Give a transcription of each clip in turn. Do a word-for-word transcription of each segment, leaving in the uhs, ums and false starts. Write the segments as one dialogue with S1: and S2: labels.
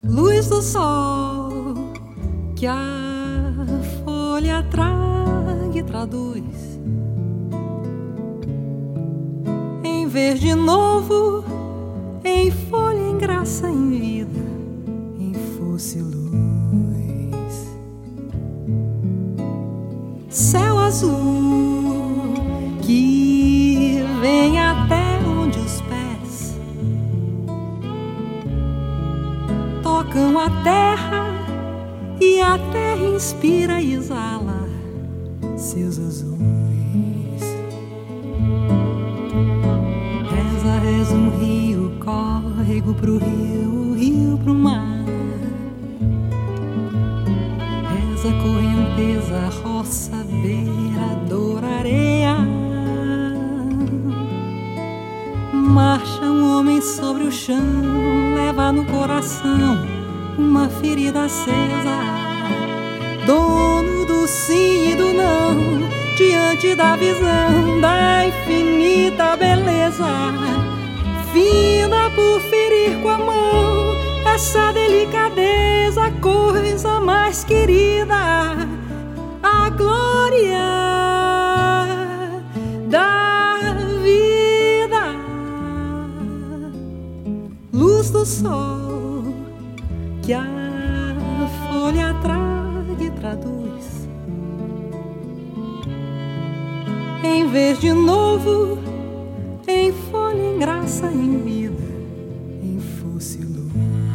S1: Luz do sol que a folha traga e traduz em verde novo, em folha, em graça, em vida, em fosse luz. Céu azul que vem até onde os pés tocam a terra, e a terra inspira e exala seus azuis. Reza, reza um rio, córrego pro rio, rio pro mar. Reza correnteza, roça, beira, dor, areia. Marcha um homem sobre o chão, leva no coração uma ferida acesa, dono do sim e do não, diante da visão da infinita beleza, finda por ferir com a mão essa delicadeza, coisa mais querida, a glória da vida. Luz do sol que a folha traga e traduz em verde novo, em folha, em graça, em vida, em fosse luz.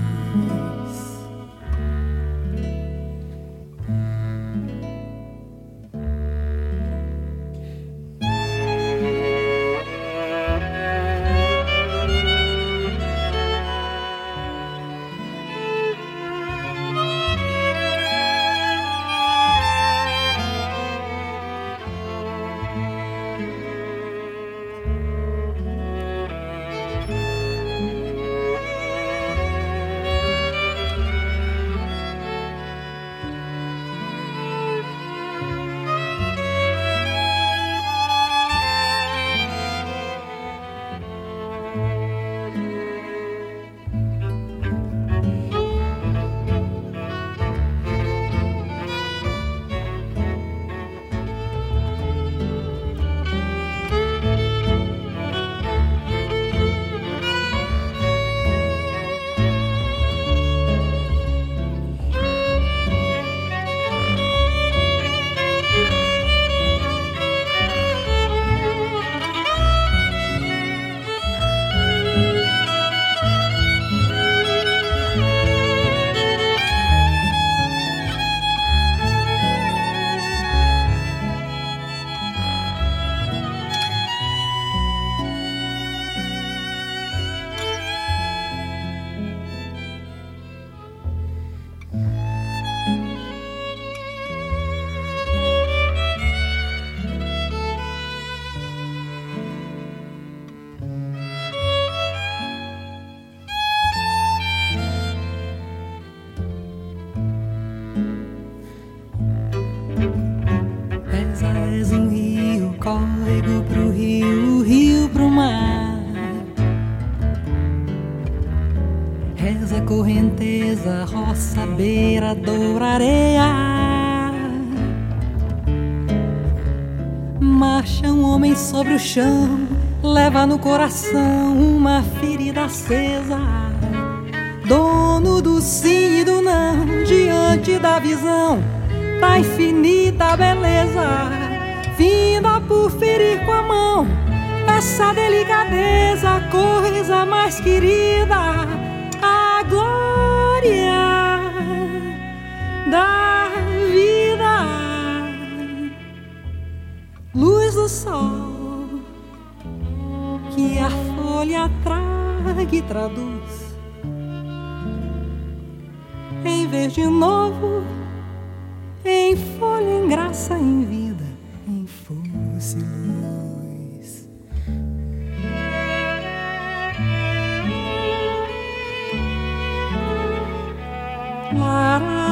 S1: Reza um rio, córrego pro rio, rio pro mar. Reza correnteza, roça, beira, dor, areia. Marcha um homem sobre o chão, leva no coração uma ferida acesa, dono do sim e do não, diante da visão da infinita beleza, vinda por ferir com a mão essa delicadeza, coisa mais querida, a glória da vida. Luz do sol que a folha traga e traduz em verde novo, em folha, em graça, em vida, em fosse luz. Lara